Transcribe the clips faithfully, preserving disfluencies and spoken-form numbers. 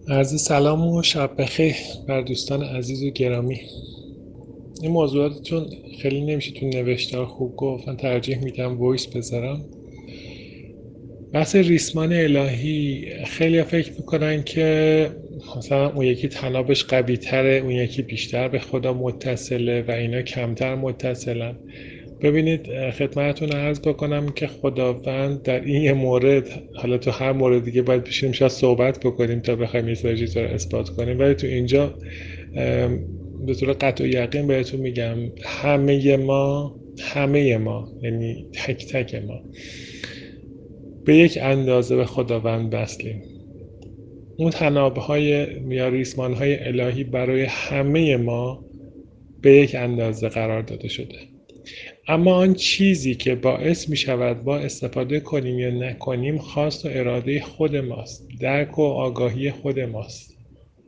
عرض سلام و شب بخیر بر دوستان عزیز و گرامی. این موضوعاتتون خیلی نمیشه تو نوشتار خوب گفت، من ترجیح میدم وایس بذارم. بحث ریسمان الهی، خیلی فکر میکنن که مثلا اون یکی تنابش قوی تره، اون یکی بیشتر به خدا متصله و اینا کمتر متصلن. ببینید خدمتتون عرض بکنم که خداوند در این یه مورد، حالا تو هر مورد دیگه باید بشینیم شاید صحبت بکنیم تا بخوایم یه سری چیزا رو اثبات کنیم، ولی تو اینجا به طور قطع و یقین بهتون میگم همه ما همه ما یعنی تک تک ما به یک اندازه به خداوند وصلیم. اون تنابهای یا ریسمانهای الهی برای همه ما به یک اندازه قرار داده شده، اما آن چیزی که باعث می شود ما استفاده کنیم یا نکنیم خواست و اراده خود ماست، درک و آگاهی خود ماست.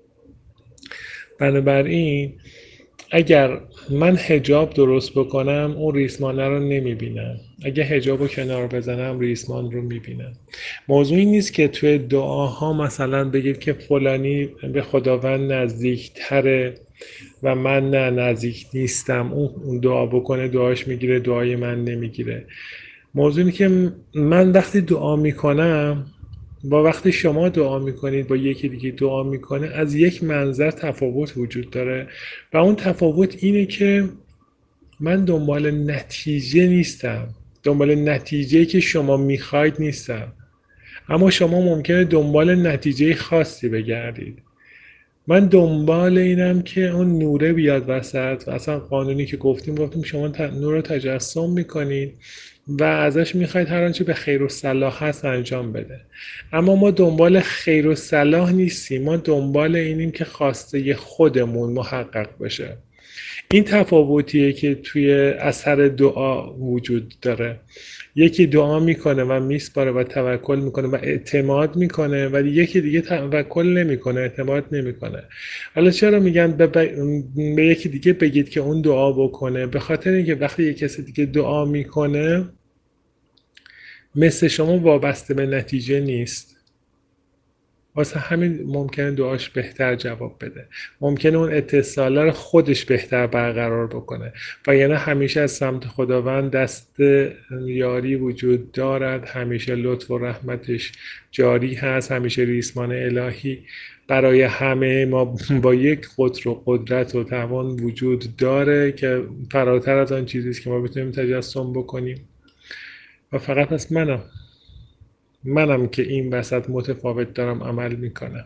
بنابراین اگر من حجاب درست بکنم اون ریسمانه رو نمی بینم، اگه حجاب رو کنار بزنم ریسمان رو می بینم. موضوعی نیست که توی دعاها مثلا بگید که فلانی به خداوند نزدیک تره و من نه نزدیک نیستم، اون دعا بکنه دعاش میگیره دعای من نمیگیره. موضوع اینه که من وقتی دعا میکنم با وقتی شما دعا میکنید با یکی دیگه دعا میکنه از یک منظر تفاوت وجود داره و اون تفاوت اینه که من دنبال نتیجه نیستم، دنبال نتیجه‌ای که شما میخواید نیستم، اما شما ممکنه دنبال نتیجه خاصی بگردید. من دنبال اینم که اون نوره بیاد وسط و اصلا قانونی که گفتیم گفتیم شما نور رو تجسم میکنید و ازش میخواید هر آنچه به خیر و صلاح هست انجام بده، اما ما دنبال خیر و صلاح نیستیم، ما دنبال اینیم که خواسته خودمون محقق بشه. این تفاوتیه که توی اثر دعا وجود داره. یکی دعا میکنه و میسپاره و توکل میکنه و اعتماد میکنه، ولی یکی دیگه توکل نمیکنه، اعتماد نمیکنه. حالا چرا میگن به, ب... به یکی دیگه بگید که اون دعا بکنه؟ به خاطر اینکه وقتی یک کسی دیگه دعا میکنه مثل شما وابسته به نتیجه نیست، واسه همین ممکنه دعاش بهتر جواب بده، ممکنه اون اتصاله رو خودش بهتر برقرار بکنه و یعنی همیشه از سمت خداوند دست یاری وجود دارد، همیشه لطف و رحمتش جاری هست، همیشه ریسمان الهی برای همه ما با یک قدر و قدرت و توان وجود داره که فراتر از آن چیزیست که ما بتونیم تجسم بکنیم. و فقط از منم منم که این وسط متفاوت دارم عمل میکنم.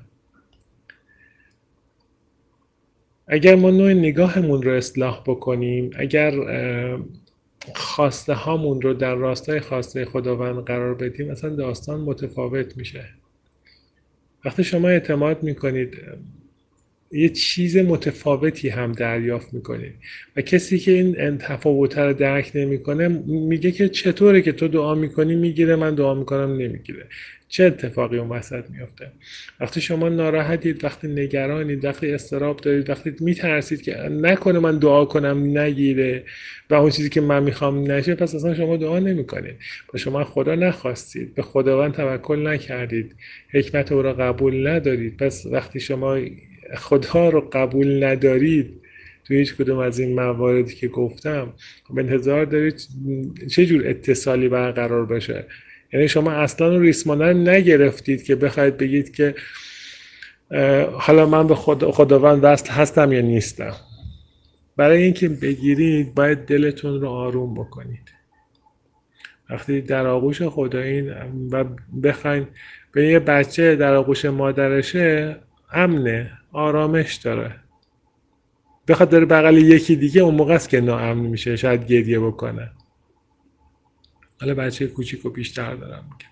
اگر ما نوع نگاهمون رو اصلاح بکنیم، اگر خواسته هامون رو در راستای خواسته خداوند قرار بدیم، اصلا داستان متفاوت میشه. وقتی شما اعتماد میکنید یه چیز متفاوتی هم دریافت میکنید و کسی که این تفاوت رو درک نمیکنه میگه که چطوره که تو دعا میکنی میگیره، من دعا میکنم نمیگیره. چه اتفاقی اون وسط میفته؟ وقتی شما ناراحتید، وقتی نگرانید، وقتی اضطراب دارید، وقتی میترسید که نکنه من دعا کنم نگیره و اون چیزی که من میخوام نشه، پس اصلا شما دعا نمیکنید، با شما خدا نخواستید، به خداوند توکل نکردید، حکمت او را قبول ندارید. پس وقتی شما خدا رو قبول ندارید تو هیچ کدوم از این مواردی که گفتم، به انتظار دارید چه جور اتصالی برقرار بشه؟ یعنی شما اصلا ریسمانه رو نگرفتید که بخواید بگید که حالا من به خدا خداوند وصل هستم یا نیستم. برای اینکه بگیرید باید دلتون رو آروم بکنید. وقتی در آغوش خدایین و بخواید به یه بچه در آغوش مادرشه امنه، آرامش داره، بخواد داره بغل یکی دیگه اون موقع است که ناامن میشه، شاید گریه بکنه. حالا بچه کوچیکو بیشتر دارم میگم.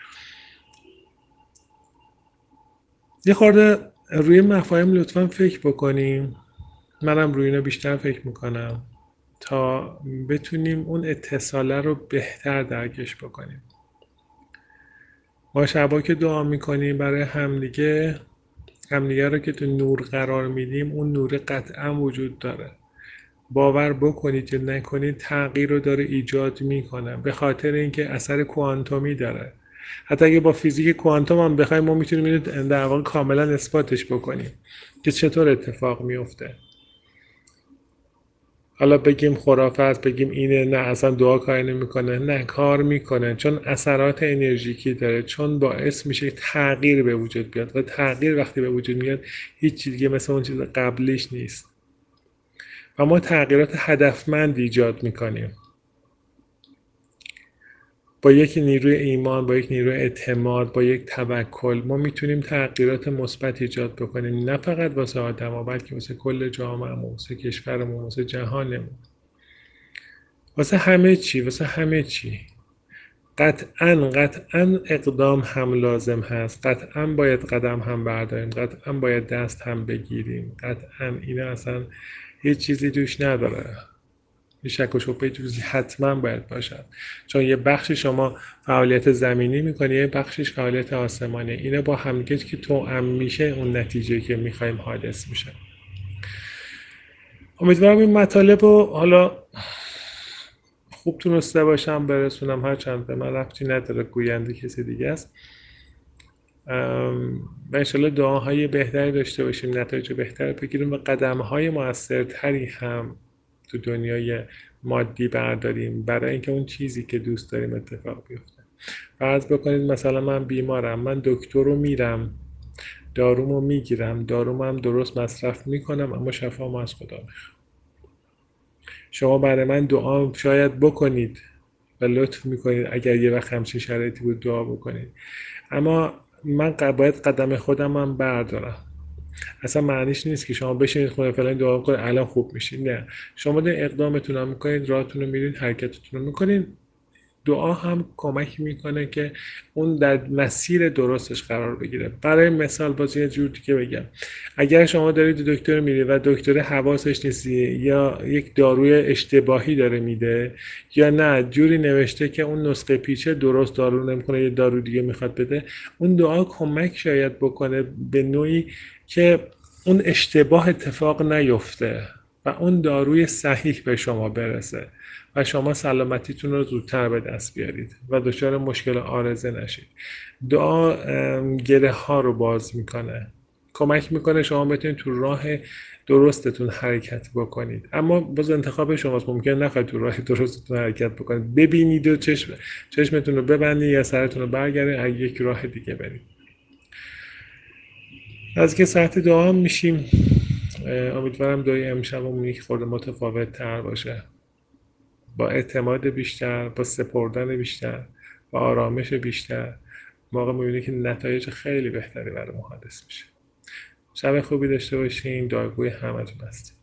یه خورده روی مفاهیم لطفا فکر بکنیم، منم روی اینا بیشتر فکر میکنم تا بتونیم اون اتصاله رو بهتر درکش بکنیم. ما شبا که دعا میکنیم برای همدیگه، همدیگه رو که تو نور قرار میدیم، اون نور قطعا وجود داره. باور بکنید یا نکنید تغییر رو داره ایجاد میکنه، به خاطر اینکه اثر کوانتومی داره. حتی اگه با فیزیک کوانتوم هم بخوایم ما میتونیم اینو در واقع کاملا اثباتش بکنیم که چطور اتفاق میفته. حالا بگیم خرافه است، بگیم اینه، نه اصلا دعا کاری نمیکنه، نه کار میکنه، چون اثرات انرژیکی داره، چون باعث میشه تغییر به وجود بیاد و تغییر وقتی به وجود میاد هیچ چیز دیگه مثل اون چیز قبلیش نیست و ما تغییرات هدفمند ایجاد میکنیم با یک نیروی ایمان، با یک نیروی اعتماد، با یک توکل ما میتونیم تغییرات مثبت ایجاد بکنیم، نه فقط واسه آدما بلکه واسه کل جامعهمون، واسه کشورمون، واسه جهانمون، واسه همه چی، واسه همه چی. قطعاً قطعاً اقدام هم لازم هست، قطعاً باید قدم هم برداریم، قطعاً باید دست هم بگیریم، قطعاً اینا اصلا هیچ چیزی توش نداره، یه شک و شبهه توش حتما باید باشد، چون یه بخش شما فعالیت زمینی میکنی، یه بخشش فعالیت آسمانی، اینا با همدیگه که توأم میشه اون نتیجه که میخوایم حادث میشه. امیدوارم این مطالب رو حالا خوب تونسته باشم برسونم، هرچند به من ربطی نداره، گوینده کسی دیگه است. و انشالله دعاهای بهتری داشته باشیم، نتایج بهتری بگیریم و قدمهای موثرتری هم تو دنیای مادی برداریم برای اینکه اون چیزی که دوست داریم اتفاق بیفته. فرض بکنید مثلا من بیمارم، من دکتر رو میرم، دارومو میگیرم، دارومو هم درست مصرف میکنم، اما شفام از خدا میخوام. شما برای من دعا شاید بکنید و لطف میکنید اگر یه وقت همچین شرایطی بود دعا بکنید، اما من باید قدم خودم هم بردارم. اصلا معنیش نیست که شما بشینید خونه فلان دعا کنید الان خوب میشید، نه، شما در اقدامتون هم میکنید، راهتون رو میرید، حرکتتون رو میکنید. دعا هم کمک میکنه که اون در مسیر درستش قرار بگیره. برای مثال باز یه جور دیگه بگم، اگر شما دارید دکتر میرید و دکتر حواسش نیست یا یک داروی اشتباهی داره میده یا نه جوری نوشته که اون نسخه پیچه درست دارو نمیکنه، یه دارو دیگه میخواد بده، اون دعا کمک شاید بکنه به نوعی که اون اشتباه اتفاق نیفته و اون داروی صحیح به شما برسه و شما سلامتیتون رو زودتر به دست بیارید و دچار مشکل عارضه نشید. دعا گره ها رو باز میکنه، کمک میکنه شما بتونید تو راه درستتون حرکت بکنید، اما باز انتخاب شماست، ممکن نخواهید تو راه درستتون حرکت بکنید، ببینید و چشم چشمتون رو ببندید یا سرتون رو برگردید یک راه دیگه برید. از که ساعت دعا میشیم، امیدوارم دعای امشبمون یک خورده متفاوت تر باشه، با اعتماد بیشتر، با سپردن بیشتر، با آرامش بیشتر، موقع میبینی که نتایج خیلی بهتری برای ما حادث میشه. شب خوبی داشته باشین، دعاگوی همتون هستیم.